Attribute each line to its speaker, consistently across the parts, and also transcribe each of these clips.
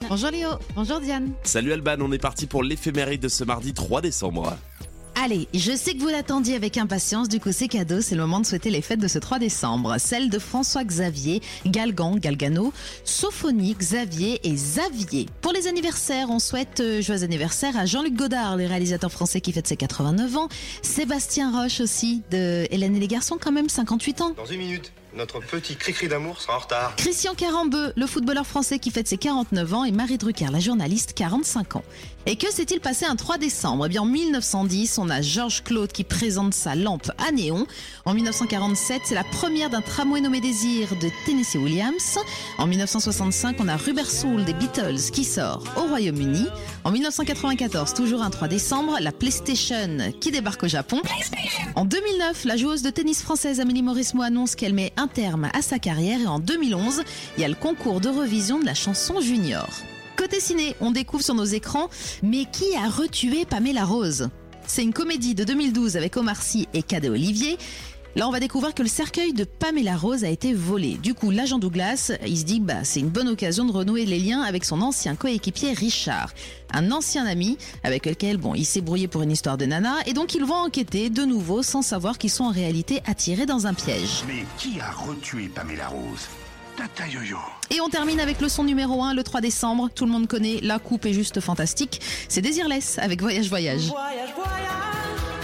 Speaker 1: Bonjour Léo, bonjour Diane.
Speaker 2: Salut Alban, on est parti pour l'éphéméride de ce mardi 3 décembre.
Speaker 1: Allez, je sais que vous l'attendiez avec impatience, du coup c'est cadeau, c'est le moment de souhaiter les fêtes de ce 3 décembre. Celles de François-Xavier, Galgano, Sophonie, Xavier et Xavier. Pour les anniversaires, on souhaite joyeux anniversaire à Jean-Luc Godard, le réalisateur français qui fête ses 89 ans. Sébastien Roche aussi, de Hélène et les garçons, quand même 58 ans.
Speaker 3: Dans une minute, notre petit cri-cri d'amour sera en retard.
Speaker 1: Christian Carambeu, le footballeur français qui fête ses 49 ans, et Marie Drucker, la journaliste, 45 ans. Et que s'est-il passé un 3 décembre ? Eh bien, en 1910, on a Georges Claude qui présente sa lampe à néon. En 1947, c'est la première d'un tramway nommé Désir de Tennessee Williams. En 1965, on a Rubber Soul des Beatles qui sort au Royaume-Uni. En 1994, toujours un 3 décembre, la PlayStation qui débarque au Japon. En 2009, la joueuse de tennis française Amélie Mauresmo annonce qu'elle met un terme à sa carrière. Et en 2011, il y a le concours d'Eurovision de la chanson junior. Côté ciné, on découvre sur nos écrans « Mais qui a retué Pamela Rose ?» C'est une comédie de 2012 avec Omar Sy et Cadet Olivier. Là, on va découvrir que le cercueil de Pamela Rose a été volé. Du coup, l'agent Douglas, il se dit c'est une bonne occasion de renouer les liens avec son ancien coéquipier Richard, un ancien ami avec lequel il s'est brouillé pour une histoire de nana, et donc ils vont enquêter de nouveau sans savoir qu'ils sont en réalité attirés dans un piège.
Speaker 4: Mais qui a retué Pamela Rose ? Tata Yo-Yo.
Speaker 1: Et on termine avec le son numéro 1, le 3 décembre. Tout le monde connaît, la coupe est juste fantastique. C'est Désirless avec Voyage Voyage.
Speaker 5: Voyage, voyage,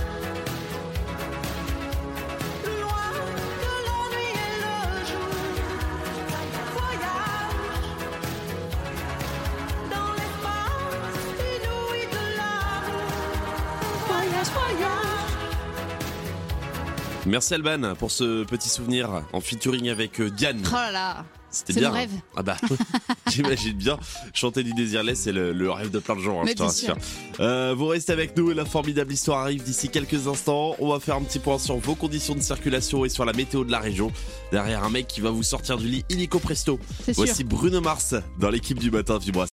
Speaker 5: loin de l'ennui et le jour. Voyage, dans l'espace inouï de l'amour. Voyage, voyage.
Speaker 2: Merci Alban pour ce petit souvenir en featuring avec Diane.
Speaker 1: Oh là là,
Speaker 2: C'était
Speaker 1: c'est
Speaker 2: bien.
Speaker 1: mon rêve.
Speaker 2: Ah bah, j'imagine bien. Chanter du Désirless, c'est le rêve de plein de gens,
Speaker 1: Mais
Speaker 2: je te
Speaker 1: bien
Speaker 2: rassure. Vous restez avec nous et la formidable histoire arrive d'ici quelques instants. On va faire un petit point sur vos conditions de circulation et sur la météo de la région. Derrière un mec qui va vous sortir du lit illico presto.
Speaker 1: C'est sûr.
Speaker 2: Voici Bruno Mars dans l'équipe du matin Vibra.